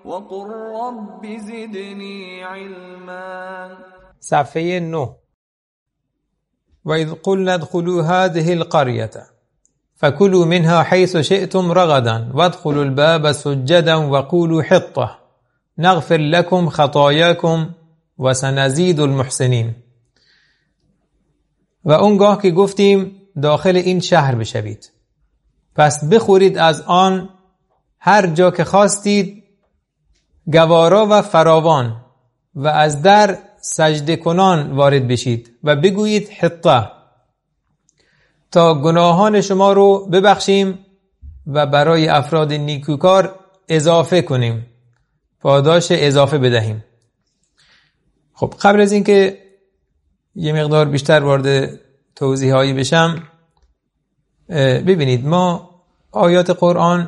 وقل رب زدني علما. صفحه 9. وإذ قلنا ادخلوا هذه القرية فكلوا منها حيث شئتم رغدا وادخلوا الباب سجدا وقولوا حطة نغفر لكم خطاياكم وسنزيد المحسنین. و اونگاه که گفتیم داخل این شهر بشوید، پس بخورید از آن هر جا که خواستید، گوارا و فراوان، و از در سجده کنان وارد بشید و بگویید حطه، تا گناهان شما رو ببخشیم و برای افراد نیکوکار اضافه کنیم، پاداش اضافه بدهیم. خب قبل از اینکه یه مقدار بیشتر وارد توضیحایی بشم، ببینید ما آیات قرآن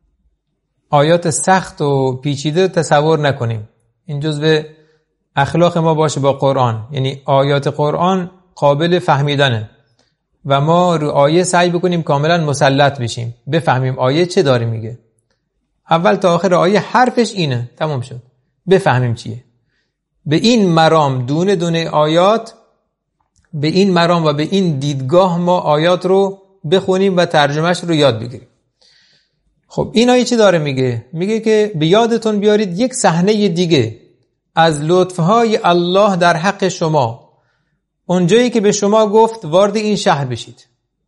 آیات سخت و پیچیده تصور نکنیم. این جزء اخلاق ما باشه با قرآن، یعنی آیات قرآن قابل فهمیدنه و ما رو آیه سعی بکنیم کاملا مسلط بشیم، بفهمیم آیه چه داره میگه. اول تا آخر آیه حرفش اینه، تمام شد، بفهمیم چیه. به این مرام دونه دونه آیات، به این مرام و به این دیدگاه ما آیات رو بخونیم و ترجمهش رو یاد بگیریم. خب این آیه چی داره میگه؟ میگه که به یادتون بیارید یک صحنه دیگه از لطفهای الله در حق شما، اونجایی که به شما گفت وارد این شهر بشید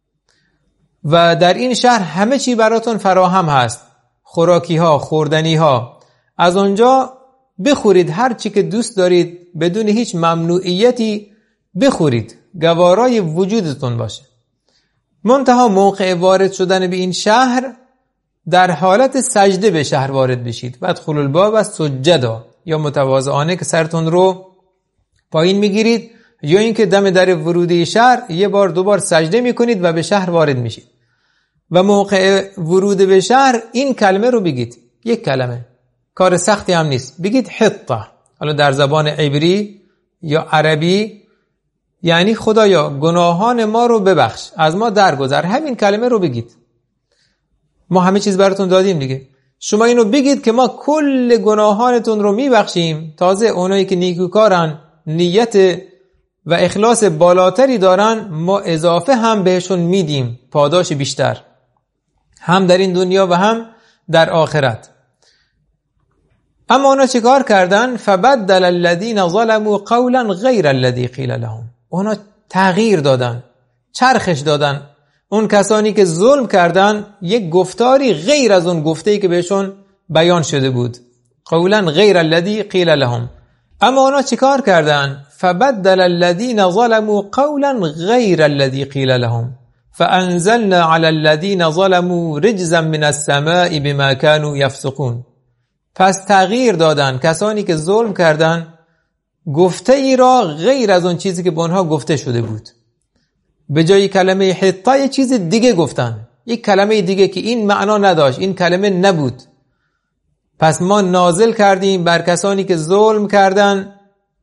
و در این شهر همه چی براتون فراهم هست، خوراکی ها، خوردنی ها، از اونجا بخورید هر چی که دوست دارید بدون هیچ ممنوعیتی بخورید، گوارای وجودتون باشه. منتها موقع وارد شدن به این شهر در حالت سجده به شهر وارد بشید و ادخلوا الباب سجدا، یا متواضعانه که سرتون رو پایین میگیرید، یا اینکه دم در ورودی شهر یه بار دو بار سجده میکنید و به شهر وارد میشید. و موقع ورود به شهر این کلمه رو بگید، یک کلمه، کار سختی هم نیست، بگید حطه. حالا در زبان عبری یا عربی یعنی خدایا گناهان ما رو ببخش، از ما درگذر. همین کلمه رو بگید. ما همه چیز براتون دادیم دیگه، شما اینو بگید که ما کل گناهانتون رو میبخشیم. تازه اونایی که نیکوکارن، نیت و اخلاص بالاتری دارن، ما اضافه هم بهشون میدیم، پاداش بیشتر، هم در این دنیا و هم در آخرت. اما اونا چه کار کردن؟ فبدل الذین ظلموا قولا غیر الذی قیل لهم. اونا تغییر دادن، چرخش دادن. اون کسانی که ظلم کردن یک گفتاری غیر از اون گفته‌ای که بهشون بیان شده بود، قولا غیر الذی قیل لهم. اما اونا چه کار کردن؟ فبدل الذین ظلموا قولا غیر الذی قیل لهم فانزلنا علی الذین ظلموا رجزا من السماء بما كانوا یفسقون. پس تغییر دادن کسانی که ظلم کردن گفته ای را غیر از اون چیزی که به اونها گفته شده بود. به جای کلمه حطه یه چیز دیگه گفتن، یک کلمه دیگه که این معنا نداشت، این کلمه نبود. پس ما نازل کردیم بر کسانی که ظلم کردن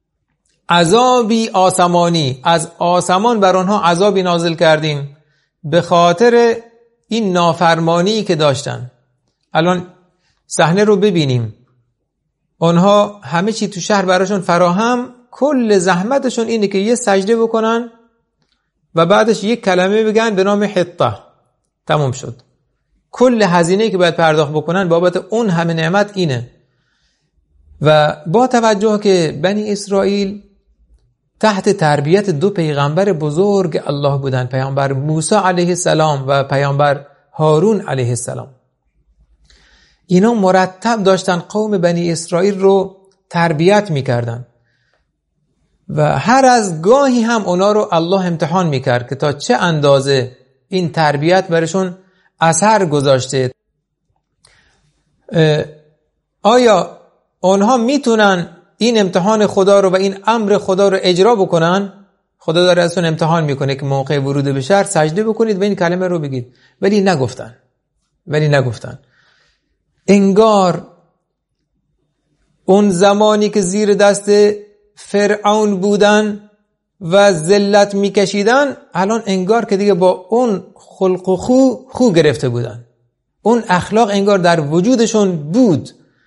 عذابی آسمانی، از آسمان بر آنها عذابی نازل کردیم به خاطر این نافرمانی که داشتن. الان صحنه رو ببینیم، آنها همه چی تو شهر براشون فراهم، کل زحمتشون اینه که یه سجده بکنن و بعدش یک کلمه بگن به نام حطه، تموم شد. کل هزینه‌ای که باید پرداخت بکنن بابت اون همه نعمت اینه. و با توجه که بنی اسرائیل تحت تربیت دو پیغمبر بزرگ الله بودن، پیامبر موسی علیه السلام و پیامبر هارون علیه السلام، اینا مرتب داشتن قوم بنی اسرائیل رو تربیت میکردن و هر از گاهی هم اونا رو الله امتحان میکرد که تا چه اندازه این تربیت برشون اثر گذاشته. آیا اونها میتونن این امتحان خدا رو و این امر خدا رو اجرا بکنن؟ خدا داره ازشون امتحان میکنه که موقع ورود به شهر سجده بکنید و این کلمه رو بگید، ولی نگفتن. انگار اون زمانی که زیر دست فرعون بودن و ذلت میکشیدن، الان انگار که دیگه با اون خلق و خو گرفته بودن. اون اخلاق انگار در وجودشون بود،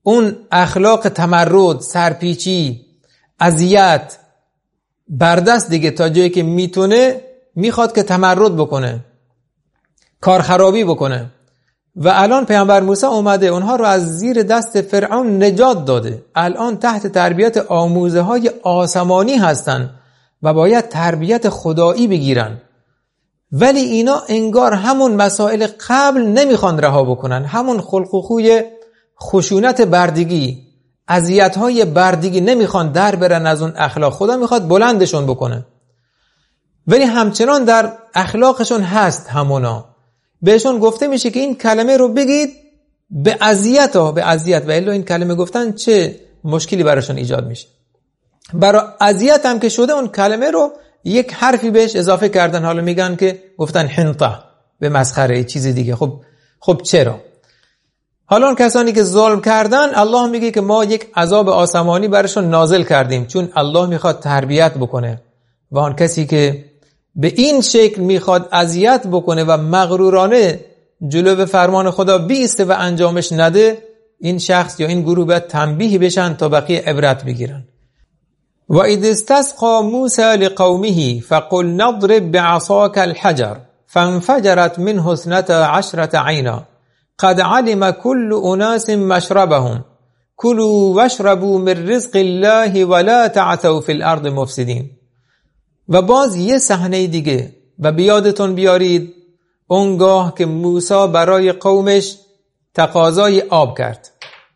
اون اخلاق تمرد، سرپیچی، اذیت بردست دیگه، تا جایی که میتونه میخواد که تمرد بکنه، کار خرابی بکنه. و الان پیامبر موسی اومده اونها رو از زیر دست فرعون نجات داده، الان تحت تربیت آموزه های آسمانی هستن و باید تربیت خدایی بگیرن. ولی اینا انگار همون مسائل قبل نمیخوان رها بکنن، همون خلق و خوی خشونت بردگی، اذیت‌های بردگی نمیخوان در برن از اون اخلاق. خدا میخواد بلندشون بکنه، ولی همچنان در اخلاقشون هست همونا. بهشون گفته میشه که این کلمه رو بگید به اذیت و الا این کلمه گفتن چه مشکلی براشون ایجاد میشه. برای اذیت هم که شده اون کلمه رو یک حرفی بهش اضافه کردن، حالا میگن که گفتن حنطه به مسخره چیز دیگه. خب چرا؟ حالا اون کسانی که ظلم کردن الله میگه که ما یک عذاب آسمانی براشون نازل کردیم، چون الله میخواد تربیت بکنه و اون کسی که به این شکل میخواد اذیت بکنه و مغرورانه جلو فرمان خدا بیسته و انجامش نده، این شخص یا این گروه باید تنبیه بشن تا بقیه عبرت بگیرن. و اذ استسقى موسى لقومه فقل نضرب بعصاك الحجر فانفجرت منه 12 عينا قد علم كل اناس مشربهم كلوا واشربوا من رزق الله ولا تعثوا في الارض مفسدين. و باز یه صحنه دیگه و بیادتون بیارید اونگاه که موسی برای قومش تقاضای آب کرد،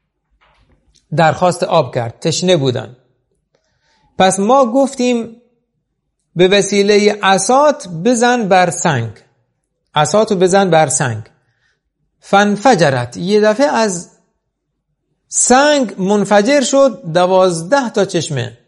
درخواست آب کرد، تشنه بودن. پس ما گفتیم به وسیله عصات بزن بر سنگ، عصاتو بزن بر سنگ. فانفجرت، یه دفعه از سنگ منفجر شد 12 تا چشمه.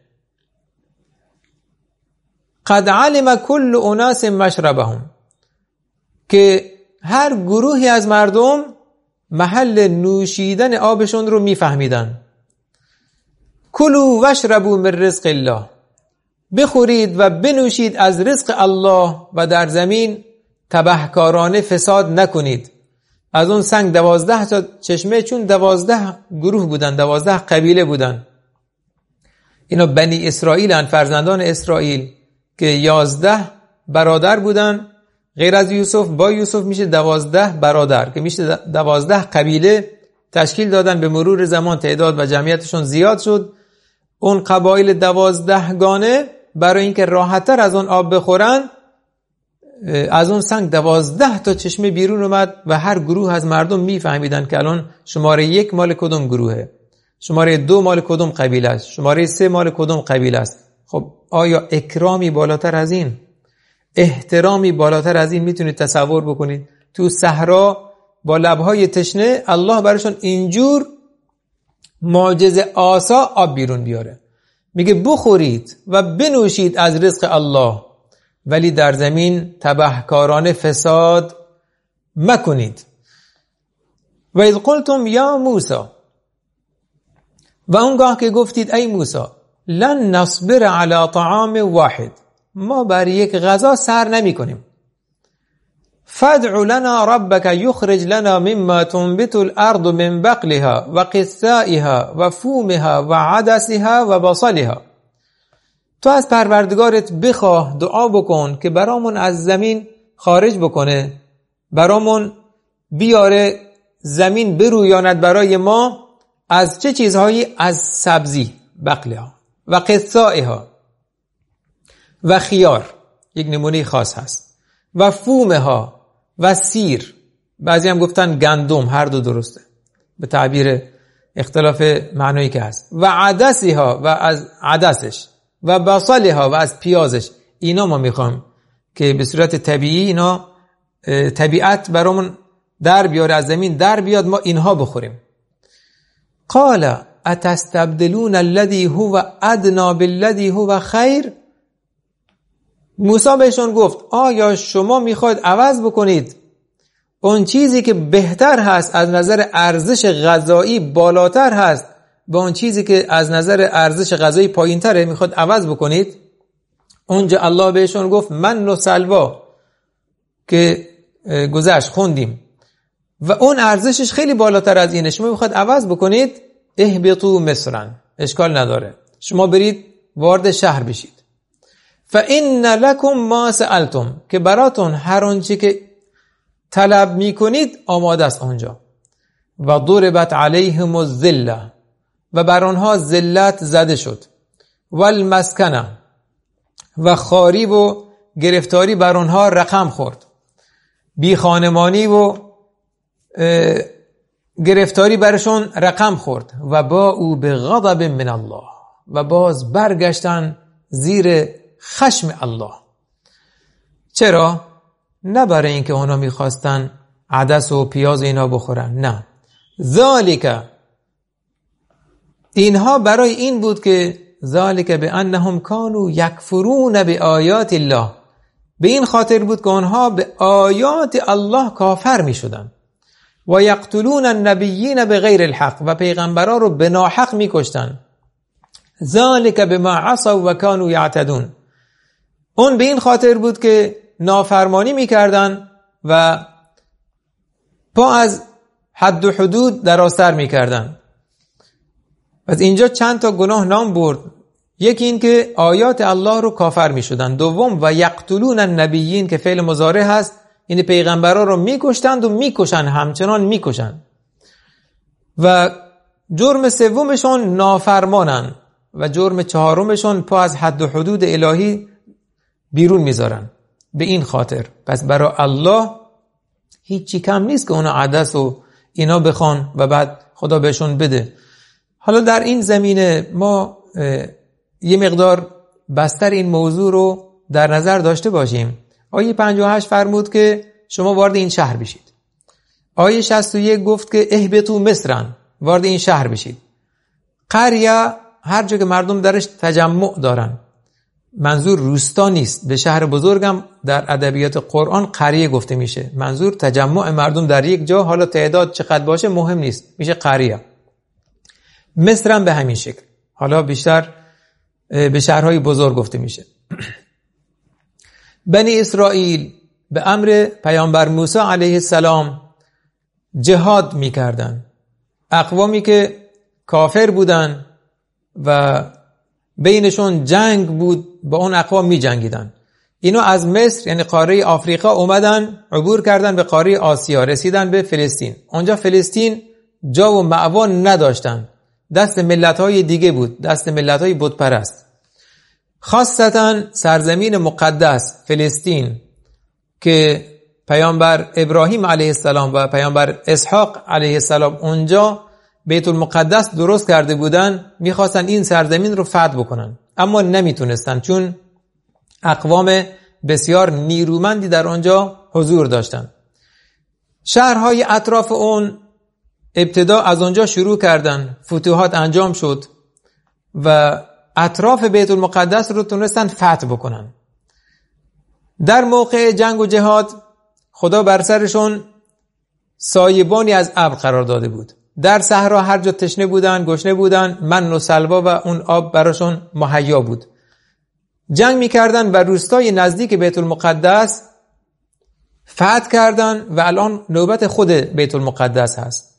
قد علم كل اناس مشربهم، که هر گروهی از مردم محل نوشیدن آبشون رو میفهمیدن. کلوا واشربوا من رزق الله، بخورید و بنوشید از رزق الله و در زمین تبهکارانه فساد نکنید. از اون سنگ 12 تا چشمه، چون 12 گروه بودن، 12 قبیله بودن. اینا بنی اسرائیل، فرزندان اسرائیل که 11 برادر بودن، غیر از یوسف با یوسف میشه 12 برادر که میشه 12 قبیله تشکیل دادن. به مرور زمان تعداد و جمعیتشون زیاد شد. اون قبایل 12 گانه برای اینکه راحت‌تر از اون آب بخورن، از اون سنگ 12 تا چشمه بیرون اومد و هر گروه از مردم میفهمیدن که الان شماره 1 مال کدوم گروهه، شماره 2 مال کدوم قبیله است، شماره 3 مال کدوم قبیله است. خب آیا اکرامی بالاتر از این، احترامی بالاتر از این میتونید تصور بکنید؟ تو صحرا با لبهای تشنه الله براشون اینجور معجزه آسا آب بیرون بیاره، میگه بخورید و بنوشید از رزق الله ولی در زمین تبهکارانه فساد مکنید. و اذ قلتم یا موسی، و اونگاه که گفتید ای موسی لن نصبر على طعام واحد، ما بر یک غذا سر نمی کنیم. فادع لنا ربك يخرج لنا مما تنبت الارض من بقلها وقثائها وفومها وعدسها وبصلها، تو از پروردگارت بخواه، دعا بکن که برامون از زمین خارج بکنه، برامون بیاره، زمین برویاند برای ما از چه چیزهایی؟ از سبزی، بقلها و قثائها و خیار، یک نمونه خاص هست، و فومها و سیر، بعضی هم گفتن گندم، هر دو درسته به تعبیر اختلاف معنایی که هست، و عدسها و از عدسش، و بصلها و از پیازش. اینا ما میخوام که به صورت طبیعی اینا طبیعت برامون در بیاره، از زمین در بیاد، ما اینها بخوریم. قال اتستبدلون الذي هو ادنى بالذي هو خیر، موسی بهشون گفت آیا شما میخواید عوض بکنید اون چیزی که بهتر هست، از نظر ارزش غذایی بالاتر هست، با اون چیزی که از نظر ارزش غذایی پایین تره میخواد عوض بکنید؟ اونجا الله بهشون گفت من و سلوا که گذشت خوندیم و اون ارزشش خیلی بالاتر از اینه، شما میخواد عوض بکنید؟ اهبطوا مصرا، اشکال نداره، شما برید وارد شهر بشید. فإن لكم ما سألتم، که براتون هر آنچه که طلب میکنید آماده است آنجا. و ضربت علیهم الذلة، و بر آنها ذلت زده شد. والمسکنه، و خواری و گرفتاری بر آنها رقم خورد. بی خانمانی و گرفتاری برشون رقم خورد. و با او به غضب من الله، و باز برگشتن زیر خشم الله. چرا؟ نه برای اینکه اونا میخواستن عدس و پیاز اینا بخورن، نه. ذالک، اینها برای این بود که ذالک بانهم کانوا یکفرون بآیات الله، به این خاطر بود که آنها به آیات الله کافر می شدن. و یقتلون النبیین بغیر الحق، و پیغمبرا رو به ناحق می کشتن. ذالک بما عصوا و کانوا یعتدون، اون به این خاطر بود که نافرمانی می کردن و پا از حد و حدود دراستر می کردن. از اینجا چند تا گناه نام برد. یکی این که آیات الله رو کافر می شدن. دوم و یقتلون النبیین که فعل مضارع هست، این پیغمبرا رو می کشتند و می کشن، همچنان می کشن. و جرم سومشون نافرمانن، و جرم چهارمشون پا از حد و حدود الهی بیرون میذارن. به این خاطر پس برای الله هیچی کم نیست که اونا عدس و اینا بخوان و بعد خدا بهشون بده. حالا در این زمینه ما یه مقدار بستر این موضوع رو در نظر داشته باشیم. آیه 58 فرمود که شما وارد این شهر بشید. آیه 61 گفت که اهبطوا مصرا، وارد این شهر بشید. قریه هر جا که مردم درش تجمع دارن، منظور روستا نیست. به شهر بزرگم در ادبیات قرآن قریه گفته میشه. منظور تجمع مردم در یک جا، حالا تعداد چقدر باشه مهم نیست، میشه قریه. مصر هم به همین شکل، حالا بیشتر به شهرهای بزرگ گفته میشه. بنی اسرائیل به امر پیامبر موسی علیه السلام جهاد میکردن. اقوامی که کافر بودن و بینشون جنگ بود با اون اقوام می جنگیدن. اینا از مصر یعنی قاره آفریقا اومدن، عبور کردن به قاره آسیا، رسیدن به فلسطین. اونجا فلسطین جا و مأوا نداشتن، دست ملت‌های دیگه بود، دست ملت‌های بت پرست. خاصتا سرزمین مقدس فلسطین که پیامبر ابراهیم علیه السلام و پیامبر اسحاق علیه السلام اونجا بیت المقدس درست کرده بودن، میخواستن این سرزمین رو فتح بکنن، اما نمیتونستن چون اقوام بسیار نیرومندی در آنجا حضور داشتن. شهرهای اطراف اون ابتدا از آنجا شروع کردن، فتوحات انجام شد و اطراف بیت المقدس رو تونستن فتح بکنن. در موقع جنگ و جهاد خدا بر سرشون سایبانی از ابر قرار داده بود. در صحرا هر جا تشنه بودن، گشنه بودن، من و سلوا و اون آب براشون مهیا بود. جنگ میکردن و روستای نزدیک بیت المقدس فتح کردن و الان نوبت خود بیت المقدس هست.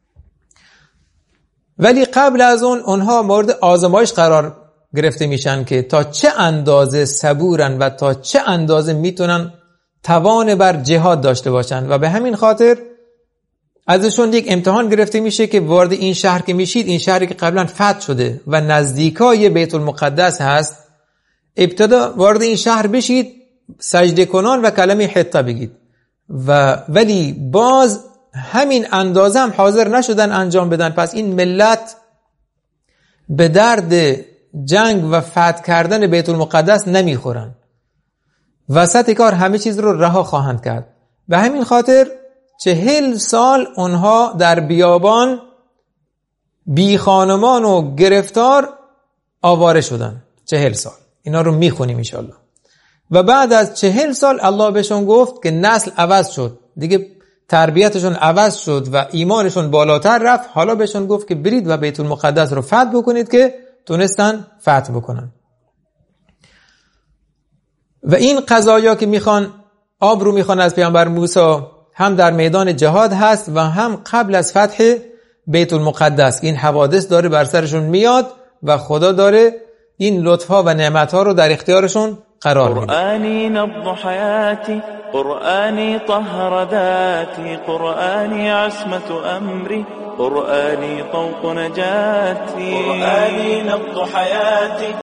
ولی قبل از اونها مورد آزمایش قرار گرفته میشن که تا چه اندازه صبورن و تا چه اندازه میتونن توان بر جهاد داشته باشن و به همین خاطر ازشون یک امتحان گرفته میشه که وارد این شهر که میشید، این شهری که قبلا فتح شده و نزدیکای بیت المقدس هست، ابتدا وارد این شهر بشید، سجده کنان و کلمه حطه بگید ولی باز همین اندازه هم حاضر نشدن انجام بدن. پس این ملت به درد جنگ و فتح کردن بیت المقدس نمیخورن، وسط کار همه چیز رو رها خواهند کرد. به همین خاطر 40 سال اونها در بیابان بی خانمان و گرفتار آواره شدن. 40 سال اینا رو میخونیم انشالله. و بعد از 40 سال الله بهشون گفت که نسل عوض شد، دیگه تربیتشون عوض شد و ایمانشون بالاتر رفت. حالا بهشون گفت که برید و بیت المقدس رو فتح بکنید که تونستن فتح بکنن. و این قضایا که میخوان آب رو میخوان از پیامبر موسی، هم در میدان جهاد هست و هم قبل از فتح بیت المقدس این حوادث داره بر سرشون میاد و خدا داره این لطفها و نعمتها رو در اختیارشون قرار میده. قرآنی نبض حیاتی، قرآنی طهر ذاتی، قرآنی عصمت امری، قرآنی طوق نجاتی. قرآنی نبض حیاتی،